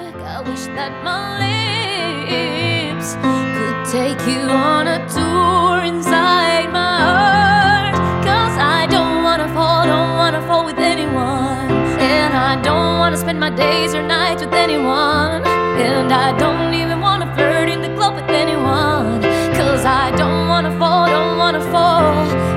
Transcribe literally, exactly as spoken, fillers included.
back. I wish that my lips could take you on a tour inside my heart. Cause I don't wanna fall, don't wanna fall with anyone. And I don't wanna spend my days or nights with anyone. And I don't even wanna flirt in the club with anyone. Cause I don't wanna fall, don't wanna fall